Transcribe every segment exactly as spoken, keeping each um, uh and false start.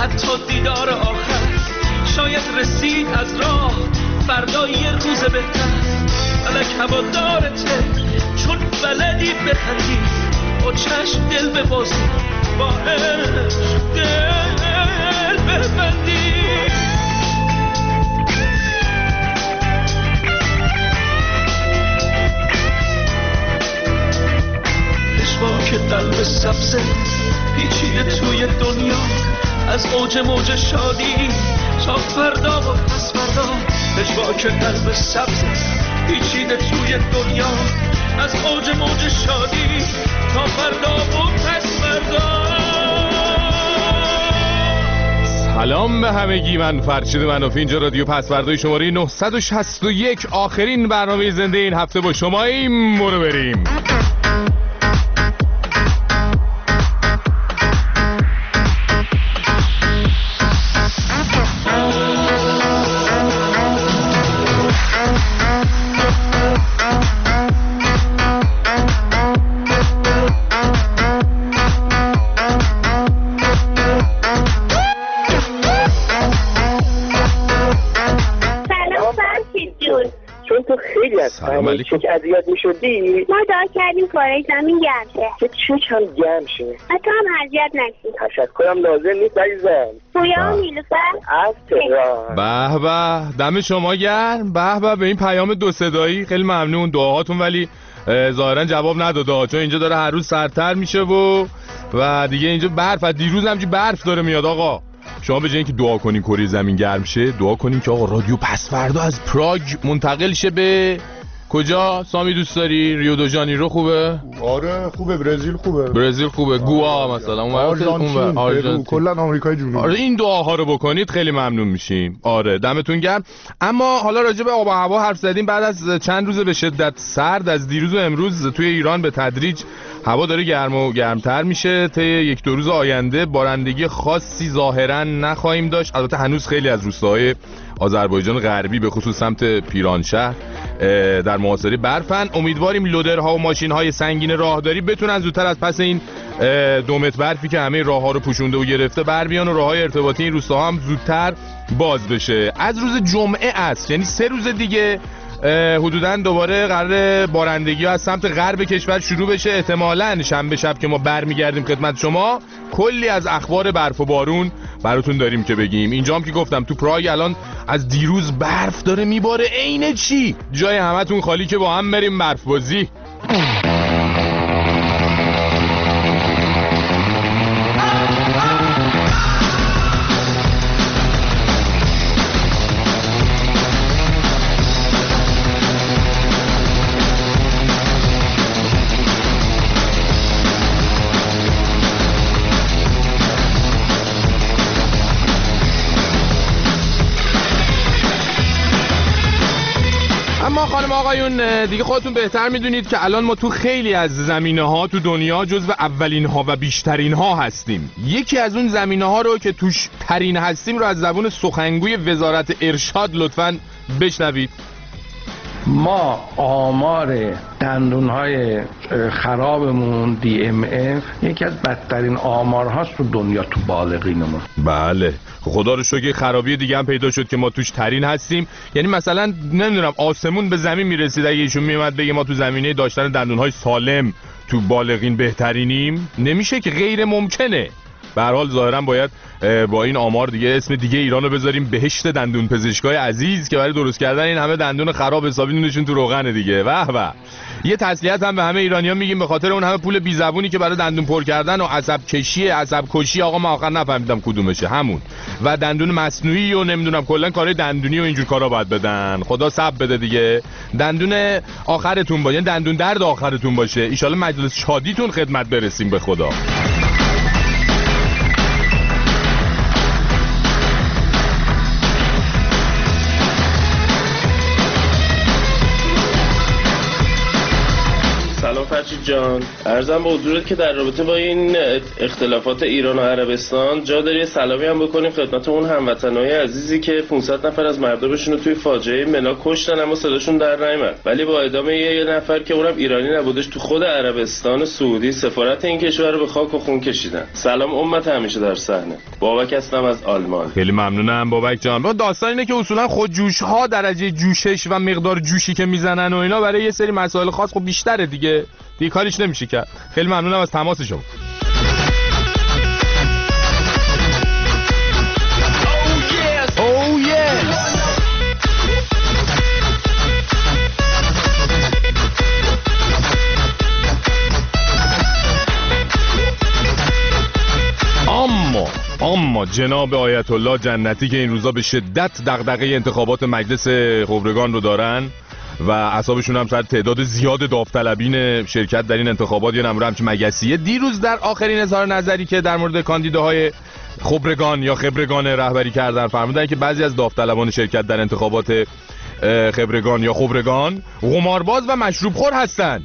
حتی دیدار آخر شاید رسید از راه فردا یه روز بهتر. فلک هوادارته چون بلدی بخندی، با چشم دل ببازی، با عشق دل ببندی. که قلب سبزه پیچیده توی دنیا، از اوج موج شادی تا فردا و پس فردا. که قلب سبزه پیچیده توی دنیا، از اوج موج شادی تا فردا و پس فردا. سلام به همگی، من فرشید منافی، اینجا رادیو پس فردای شماره نهصد و شصت و یک، آخرین برنامه زنده این هفته با شماییم. برو بریم. سلام علیکم. چه اذیت می‌شدی؟ ما دعا کردیم کارای زمین گرم شه. که چه کم گرم شه. تو هم اذیت نشی. تشکرم لازم نیست عزیزم. پویا و نیلوفر از تهران. به به، دم شما گرم. به به، به این پیام دو صدایی خیلی ممنون. دعاهاتون ولی ظاهرا جواب نداد، چون اینجا داره هر روز سردتر میشه و و دیگه اینجا برف، دیروز همچین برف داره میاد. آقا شما به جای اینکه دعا کنین کره زمین گرم شه، دعا کنین که آقا رادیو پس فردا از پراگ منتقل شه به کجا؟ سامی دوست داری؟ ریو دو ژانیرو خوبه؟ آره خوبه. برزیل خوبه. برزیل خوبه. گوا مثلا اون آرژانتین، آرژانتین، کلا آمریکای جنوبی. آره این دعاها رو بکنید خیلی ممنون میشیم. آره دمتون گرم. اما حالا راجع به آب و هوا حرف زدیم. بعد از چند روز به شدت سرد از دیروز و امروز توی ایران به تدریج هوا داره گرم و گرمتر میشه. طی یک دو روز آینده بارندگی خاصی ظاهرا نخواهیم داشت. البته هنوز خیلی از روستاهای آذربایجان غربی به خصوص سمت پیرانشهر در محاصره برفن. امیدواریم لودرها و ماشین‌های سنگین راهداری بتونن زودتر از پس این دو متر برفی که همه راه‌ها رو پوشونده و گرفته بر بیان و راه‌های ارتباطی این روستاها هم زودتر باز بشه. از روز جمعه است، یعنی سه روز دیگه حدوداً دوباره قرار بارندگی از سمت غرب کشور شروع بشه. احتمالاً شنبه شب که ما برمیگردیم خدمت شما کلی از اخبار برف و بارون براتون داریم که بگیم. اینجام که گفتم تو پراگ الان از دیروز برف داره میباره. عین چی؟ جای همتون خالی که با هم بریم برف بازی. خانم آقایون دیگه خودتون بهتر میدونید که الان ما تو خیلی از زمینه ها تو دنیا جزو اولین ها و بیشترین ها هستیم. یکی از اون زمینه ها رو که توش ترین هستیم رو از زبون سخنگوی وزارت ارشاد لطفاً بشنوید. ما آمار دندون‌های خرابمون دی ام اف یکی از بدترین آمارهاست تو دنیا تو بالغینمون. بله خدا رو شکر خرابی دیگه هم پیدا شد که ما توش ترین هستیم. یعنی مثلا نمیدونم آسمون به زمین میرسید اگه ایشون میومد بگه ما تو زمینه داشتن دندون‌های سالم تو بالغین بهترینیم، نمیشه که، غیر ممکنه. به هر حال ظاهرا باید با این آمار دیگه اسم دیگه ایرانو بذاریم بهشت دندون پزشکای عزیز که برای درست کردن این همه دندون خراب حسابی نونشون تو روغنه دیگه. واه واه. یه تسلیت هم به همه ایرانی‌ها میگیم به خاطر اون همه پول بی زبونی که برای دندون پر کردن و عصب کشی عصب کشی، آقا من آخر نفهمیدم کدومشه، همون و دندون مصنوعی و نمیدونم کلا کارهای دندونی و اینجور کارا باید بدن. خدا صبر بده دیگه. دندون آخرتون باشه، دندون درد آخرتون باشه. ان شاءالله مجلس شادیتون خدمت برسیم به خدا. سلام فرشید جان، عرضم به حضورت که در رابطه با این اختلافات ایران و عربستان جا داری سلامی هم بکنیم خدمت اون هموطنای عزیزی که پانصد نفر از مردمشون رو توی فاجعه منا کشتن اما صداشون در نیامد، ولی با اعدام یه نفر که اونم ایرانی نبودش تو خود عربستان سعودی سفارت این کشور رو به خاک و خون کشیدن. سلام امت همیشه در صحنه. بابک هستم از آلمان. خیلی ممنونم بابک جان. با داستان اینه که اصولا خود جوش ها درجه جوشش و مقدار جوشی که میزنن و اینا برای یه سری مسائل خاص خب بیشتره دیگه دیگه کاریش نمیشه کرد. خیلی ممنونم از تماس شما. اما اما جناب آیت الله جنتی که این روزا به شدت دغدغه انتخابات مجلس خبرگان رو دارن و اعصابشون هم سر تعداد زیاد داوطلبین شرکت در این انتخابات یه نمره همچین مگسیه، دیروز در آخرین اظهار نظری که در مورد کاندیداهای خبرگان یا خبرگان رهبری کردن فرمودن که بعضی از داوطلبان شرکت در انتخابات خبرگان یا خبرگان قمارباز و مشروب خور هستن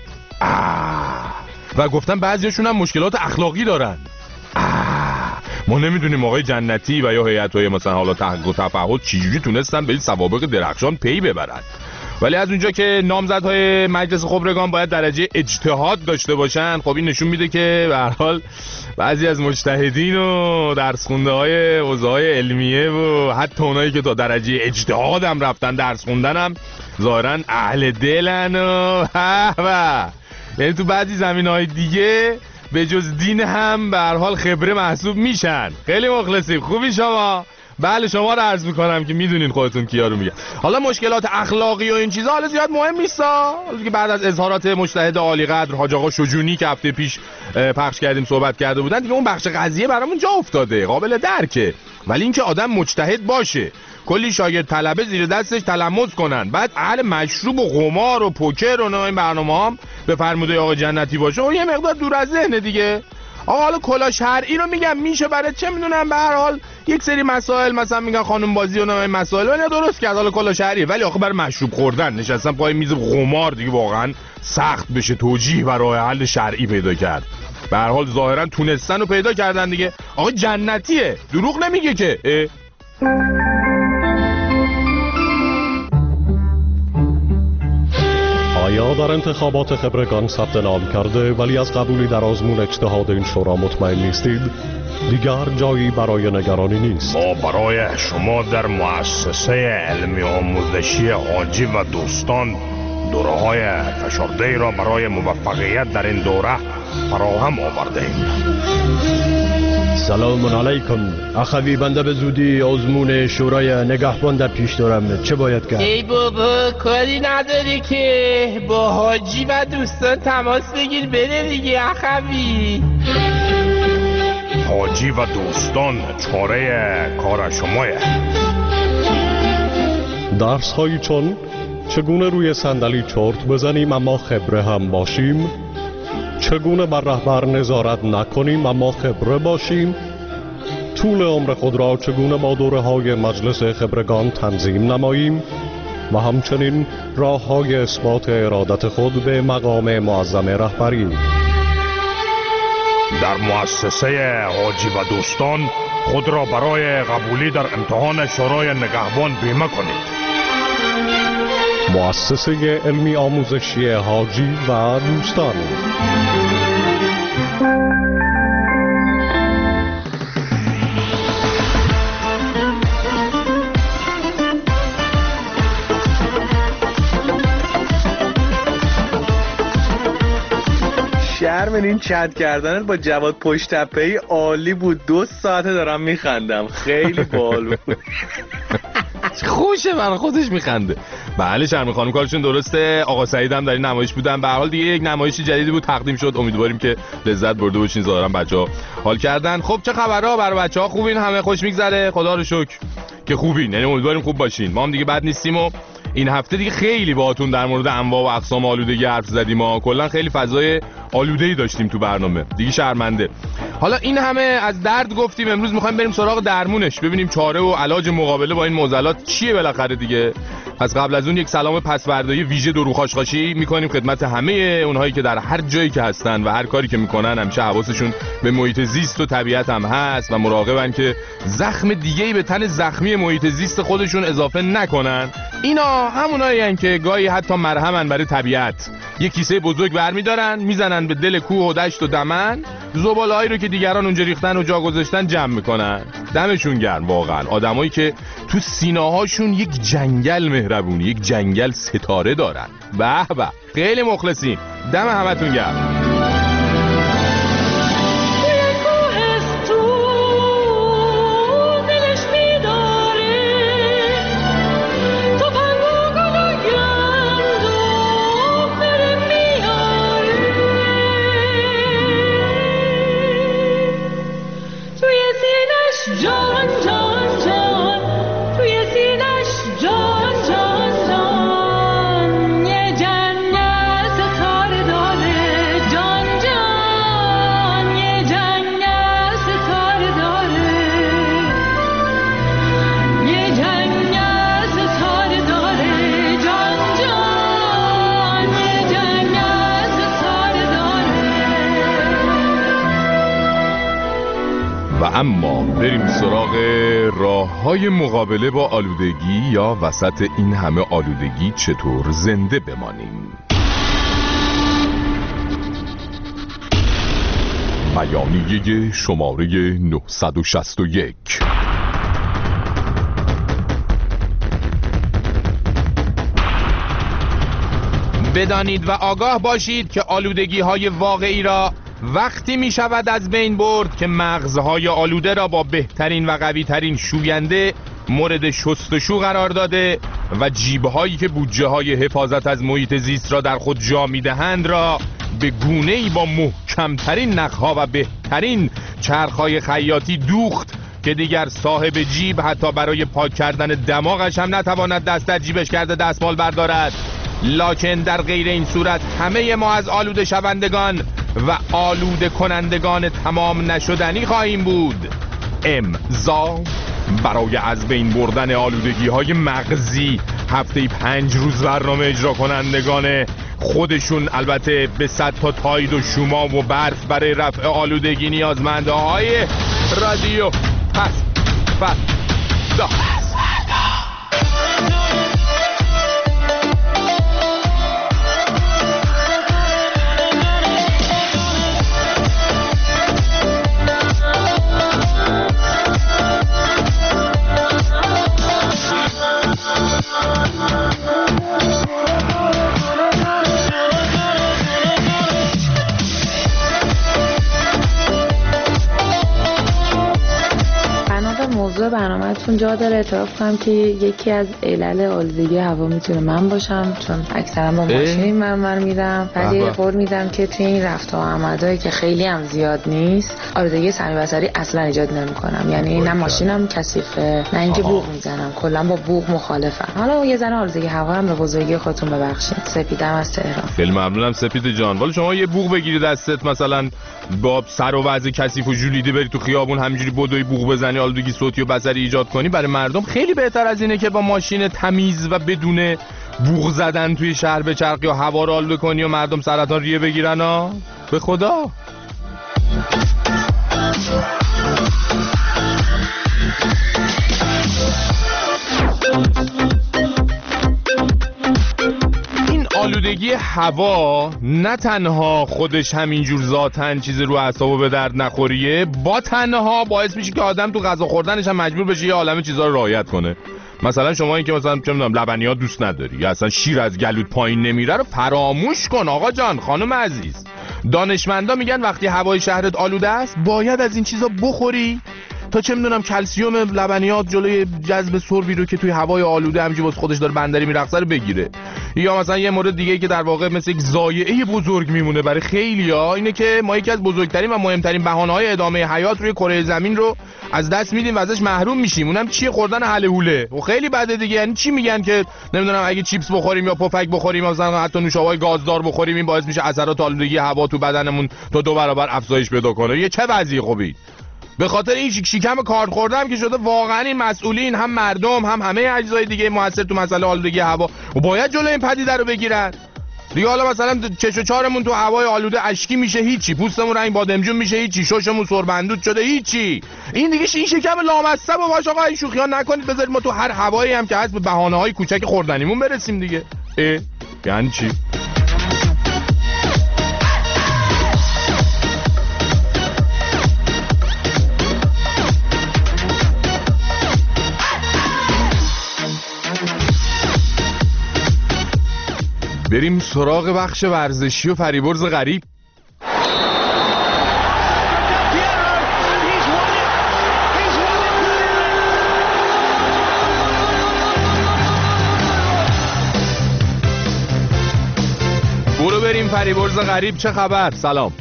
و گفتن بعضیشون هم مشکلات اخلاقی دارن. ما نمیدونیم آقای جنتی و یا هیئت‌های مثلا حالا تحقیق و تفحص چجوری تونستن به این سوابق درخشان پی ببرن، ولی از اونجا که نامزدهای مجلس خبرگان باید درجه اجتهاد داشته باشن، خب این نشون میده که به هر حال بعضی از مجتهدین و درس خونده های حوزه‌های علمیه و حتی اونایی که تا درجه اجتهاد هم رفتن درس خوندن هم ظاهراً اهل دلن و و یعنی تو بعضی زمینه‌های دیگه به جز دین هم به هر حال خبره محسوب میشن. خیلی مخلصیم. خوبی شما؟ بله شما رو عرض میکنم که میدونین خودتون کیا رو میگن. حالا مشکلات اخلاقی و این چیزا حالا زیاد مهم نیستا، که بعد از اظهارات مجتهد عالی قدر حاج آقا شجونی که هفته پیش پخش کردیم صحبت کرده بودن دیگه، اون بخش قضیه برامون جا افتاده، قابل درکه، ولی اینکه آدم مجتهد باشه کلی شاگرد طلبه زیر دستش تلمذ کنن بعد اهل مشروب و قمار و پوکر و این برنامه هم به فرموده آقا جنتی باشه و یه مقدار دور از ذهن دیگه. آقا حالا کلا شرعی رو میگم میشه برای چه میدونم به هر حال یک سری مسائل مثلا میگن خانم بازی و نه این مسائل ولی درست کرد حالا کلا شرعی، ولی آخه برای مشروب خوردن نشستن پای میز قمار دیگه واقعا سخت بشه توجیه و راه حل شرعی پیدا کرد. به هر حال ظاهرا تونستن و پیدا کردن دیگه. آقا جنتیه دروغ نمیگه که اه. آیا در انتخابات خبرگان ثبت نام کرده ولی از قبولی در آزمون اجتهاد این شورا مطمئن نیستید؟ دیگر جایی برای نگرانی نیست. ما برای شما در مؤسسه علمی آموزشی حاجی و دوستان دوره‌های فشرده را برای موفقیت در این دوره فراهم آورده‌ایم. سلام علیکم اخوی، بنده به زودی آزمون شورای نگهبان در پیش دارم، چه باید کرد؟ ای بابا کاری نداری که با حاجی و دوستان تماس بگیر بده دیگه اخوی. حاجی و دوستان چاره کار شماه. درس هایی چون چگونه روی صندلی چرت بزنیم اما خبره هم باشیم، چگونه بر رهبر نظارت نکنیم اما خبره باشیم، طول عمر خود را چگونه با دوره های مجلس خبرگان تنظیم نماییم و همچنین راه های اثبات ارادت خود به مقام معظم رهبری. در مؤسسه حاجی و دوستان خود را برای قبولی در امتحان شورای نگهبان بیمه کنید. مؤسسه علمی آموزشی حاجی و دوستان. شرمن این چت کردنت با جواد پشت تپه‌ای عالی بود، دو ساعته دارم میخندم، خیلی باحال بود. خوشه من خودش میخنده. بله شرم خانم کارشون درسته. آقا سعید هم در این نمایش بودن. به هر حال دیگه یک نمایش جدیدی بود تقدیم شد، امیدواریم که لذت برده باشین. ظاهرا بچه‌ها حال کردن. خب چه خبرها برای بچه‌ها؟ خوبین؟ همه خوش میگذره؟ خدا رو شکر که خوبین، یعنی امیدواریم خوب باشین. ما هم دیگه بد نیستیم و این هفته دیگه خیلی باهاتون در مورد انواع و اقسام آلودگی حرف زدیم. ما کلا خیلی فضای آلوده‌ای داشتیم تو برنامه دیگه، شرمنده. حالا این همه از درد گفتیم، امروز میخوایم بریم سراغ درمونش، ببینیم چاره و علاج مقابله با این معضلات چیه بالاخره دیگه. پس قبل از اون یک سلام پسوردایی ویژه درو خاشخاشی میکنیم خدمت همه اونهایی که در هر جایی که هستن و هر کاری که میکنن همیشه حواسشون به محیط زیست و طبیعت هم هست و مراقبن که زخم دیگه‌ای به تن زخمی محیط زیست خودشون اضافه نکنن. اینا همونایی هستن که گاهی حتی مرهمن برای طبیعت. یک کیسه بزرگ برمی‌دارن میزنن به دل کوه و دشت و دمن، زباله‌هایی رو که دیگران اونجا ریختن و جا گذاشتن جمع میکنن. دمشون گرم واقعا، آدمایی که تو سینه‌هاشون یک جنگل مهربونی، یک جنگل ستاره دارن. به به، خیلی مخلصیم، دم همتون گرم. اما بریم سراغ راه‌های مقابله با آلودگی یا وسط این همه آلودگی چطور زنده بمانیم. بیانیه شماره نهصد و شصت و یک. بدانید و آگاه باشید که آلودگی‌های واقعی را وقتی می شود از بین برد که مغزهای آلوده را با بهترین و قویترین شوینده مورد شستشو قرار داده و جیبهایی که بودجه های حفاظت از محیط زیست را در خود جا می دهند را به گونه‌ای با محکمترین نخها و بهترین چرخهای خیاطی دوخت که دیگر صاحب جیب حتی برای پاک کردن دماغش هم نتواند دست در جیبش کرده دستمال بردارد. لکن در غیر این صورت همه ما از آلوده شوندگان و آلوده کنندگان تمام نشدنی خواهیم بود. امضا برای از بین بردن آلودگی های مغزی هفته پنج روز برنامه اجرا کنندگان خودشون البته به صد تا تاید و شومام و برف برای رفع آلودگی نیازمنده های رادیو پس پس دا. موضوع برنامه‌تون جا داره. اعتراف کنم که یکی از علل آلودگی هوا میتونه من باشم، چون اکثرا با ماشین من میرم، ولی قول میدم که توی این رفت و آمدایی که خیلی هم زیاد نیست آلودگی سمی بصری اصلا ایجاد نمی‌کنم. یعنی نه ماشینم کثیفه نه اینکه بوق میزنم، کلا با بوق مخالفم. حالا یه ذره آلودگی هوا هم به بزرگی خودتون ببخشید. سپیدم از تهران. خیلی ممنونم سپید جان. ولی شما یه بوق بگیری دستت مثلا با سر و وضع کثیف و ژولیده بری تو خیابون همینجوری بدوی بوق بزنی آلودگی صوتی و بصری ایجاد کنی، برای مردم خیلی بهتر از اینه که با ماشین تمیز و بدون بوق زدن توی شهر بچرخی یا هوا رو آلوده کنی و مردم سرطان ریه بگیرن. ها به خدا. آلودگی هوا نه تنها خودش همینجور ذاتن چیز رو اعصابو به درد نخوریه، با تنها باعث میشه که آدم تو غذا خوردنش هم مجبور بشه یه عالمه چیزا رو رعایت کنه. مثلا شما این که مثلا چه میدونم لبنیات دوست نداری یا اصلا شیر از گلوت پایین نمیره رو فراموش کن آقا جان. خانم عزیز، دانشمندا میگن وقتی هوای شهرت آلوده است باید از این چیزا بخوری تا چه میدونم کلسیوم لبنیات جلوی جذب سربی رو که توی هوای آلوده همینجوری واسه خودش داره بندری میرقصه رو بگیره. یا مثلا یه مورد دیگه که در واقع مثل یک ضایعه بزرگ میمونه برای خیلیا اینه که ما یکی از بزرگترین و مهمترین بهانه‌های ادامه حیات روی کره زمین رو از دست میدیم و ازش محروم میشیم. اونم چیه؟ خوردن هلهوله. و خیلی بده دیگه. یعنی چی میگن که نمیدونم اگه چیپس بخوریم یا پفک بخوریم یا مثلا حتی نوشابه‌های گازدار بخوریم این باعث میشه اثرات آلودگی هوا تو بدنمون تا دو برابر افزایش پیدا کنه. یه چه وضعی خوبی. به خاطر این شیک شیکم کارت خوردم که شده واقعا این مسئولین هم مردم هم همه اجزای دیگه موثر تو مسئله آلودگی هوا و باید جلوی این پدیده رو بگیرن. دیگه حالا مثلا چش و چارمون تو هوای آلوده اشکی میشه هیچی، پوستمون رنگ بادمجون میشه هیچی، ششمون سربندود شده هیچی. این دیگه این شکم لامصب و باش آقا این شوخیان نکنید، بذارید ما تو هر هوایی هم که هست به بهانه‌های کوچک خوردنیمون برسیم دیگه. اه یعنی چی؟ بریم سراغ بخش ورزشی و فریبرز غریب. برو بریم فریبرز غریب. چه خبر؟ سلام.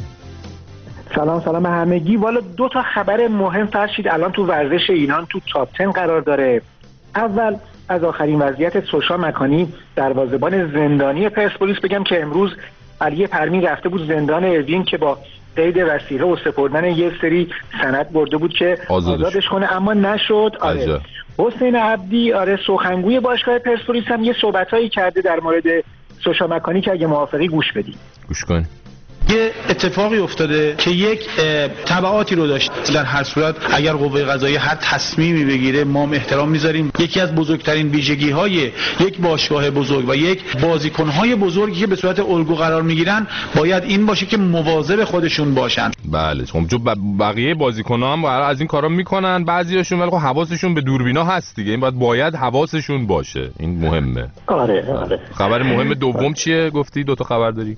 سلام سلام همگی. والا دو تا خبر مهم فرشید الان تو ورزش ایران تو تاپ ده قرار داره. اول از آخرین وضعیت سوشا مکانی دروازه‌بان زندانی پرسپولیس بگم که امروز علی پرمین رفته بود زندان اوین که با قید وثیقه و سپردن یه سری سند برده بود که آزادش, آزادش کنه اما نشد. آره حسین عبدی آره سخنگوی باشگاه پرسپولیس هم یه صحبتایی کرده در مورد سوشا مکانی که اگه موافقی گوش بدید. گوش کن. یه اتفاقی افتاده که یک تبعاتی رو داشت. در هر صورت اگر قوه قضاییه هر تصمیمی بگیره ما احترام میذاریم. یکی از بزرگترین ویژگی‌های یک باشگاه بزرگ و یک بازیکن‌های بزرگی که به صورت الگو قرار میگیرن باید این باشه که مواظب خودشون باشن. بله خب جو بقیه بازیکن‌ها هم از این کارا میکنن، بعضیاشون ولی خب حواسشون به دوربینا هست دیگه. این باید باید حواسشون باشه. این مهمه. آره آره. خبر مهم دوم چیه؟ گفتی دو تا خبر داری؟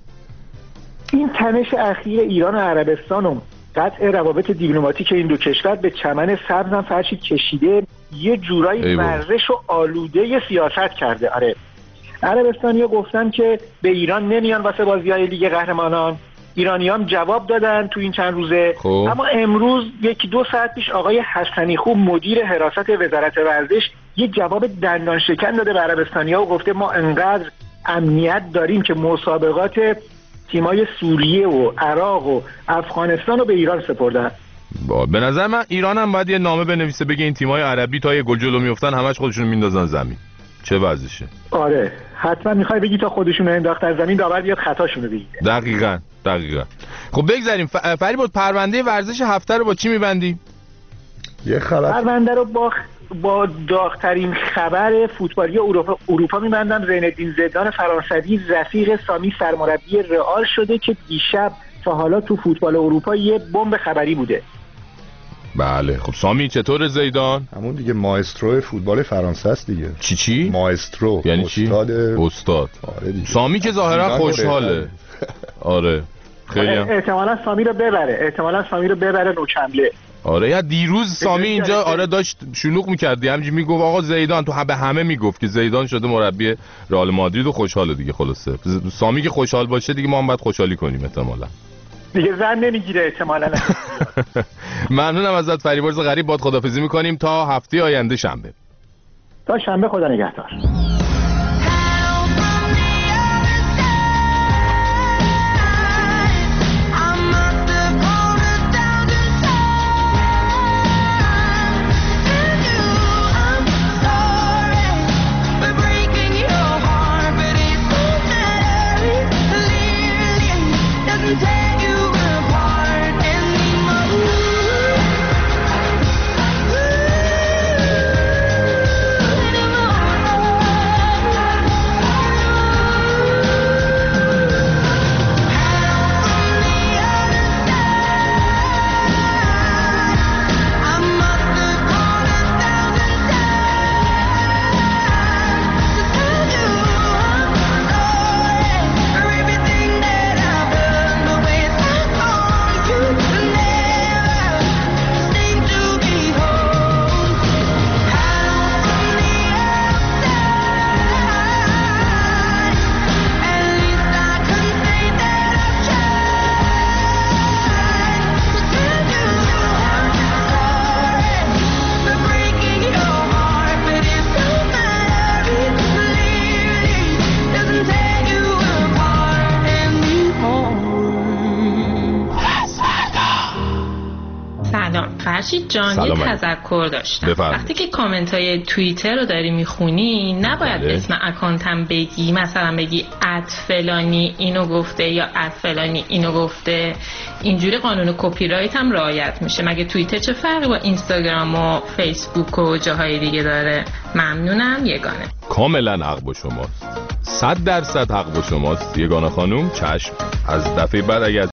این تنش اخیر ایران و عربستان و قطع روابط دیپلماتیک این دو کشور به چمن سبز هم فرشید کشیده یه جورایی ورزش و آلوده سیاست کرده. آره عربستانی‌ها گفتن که به ایران نمیان واسه بازی‌های لیگ قهرمانان. ایرانی‌ها هم جواب دادن تو این چند روزه. خوب. اما امروز یکی دو ساعت پیش آقای حسنی خوب مدیر حراست وزارت ورزش یه جواب دندان شکن داده به عربستانی‌ها و گفته ما انقدر امنیت داریم که مسابقات تیمای سوریه و عراق و افغانستان رو به ایران سپردن. به نظر من ایران هم باید یه نامه بنویسه بگه این تیمای عربی تا یه گل جلو میافتن همش خودشون میندازن زمین. چه وضعشه؟ آره حتما میخوای بگی تا خودشون رو انداختن زمین داور بیاد خطاشون رو بگیره. دقیقاً دقیقاً. خب بگذاریم ف... فریبرز پرونده ورزش هفته رو با چی میبندی؟ یه خبر پرونده رو با با داغ‌ترین خبر فوتبالی اروپا اروپا می‌بندم. زین‌الدین زیدان فرانسوی رفیق سامی سرمربی رئال شده که دیشب تا حالا تو فوتبال اروپا یه بمب خبری بوده. بله خب سامی چطور زیدان؟ همون دیگه ماسترو فوتبال فرانسه است دیگه. چی چی؟ ماسترو یعنی چی؟ استاد. استاد. آره دیگه. سامی که ظاهرا خوشحاله. آره خیلی احتمالاً سامی رو ببره احتمالاً سامی رو ببره نوچمله. آره یا دیروز سامی اینجا آره داشت شلوغ می‌کرد همینجوری میگفت آقا زیدان تو به همه میگفت که زیدان شده مربی رئال مادرید و خوشحاله دیگه. خلاصه سامی که خوشحال باشه دیگه ما هم باید خوشحالی کنیم احتمالاً. دیگه زن نمیگیره احتمالاً. ممنونم ازت فریبرز غریب. باد خدافظی می‌کنیم تا هفته آینده شنبه. تا شنبه خدا نگهدار. فرشید جان یه تذکر داشتم. بفرمید. وقتی که کامنت های توییتر رو داری میخونی نباید بله. اسم اکانتم بگی، مثلا بگی ات فلانی اینو گفته یا ات فلانی اینو گفته. اینجوری قانون کپی رایت هم رعایت میشه. مگه توییتر چه فرقی با اینستاگرام و فیسبوک و جاهای دیگه داره؟ ممنونم. یگانه. کاملا حق با شماست، صد درصد حق با شماست یگانه خانوم. چشم، از دفعه بعد اگر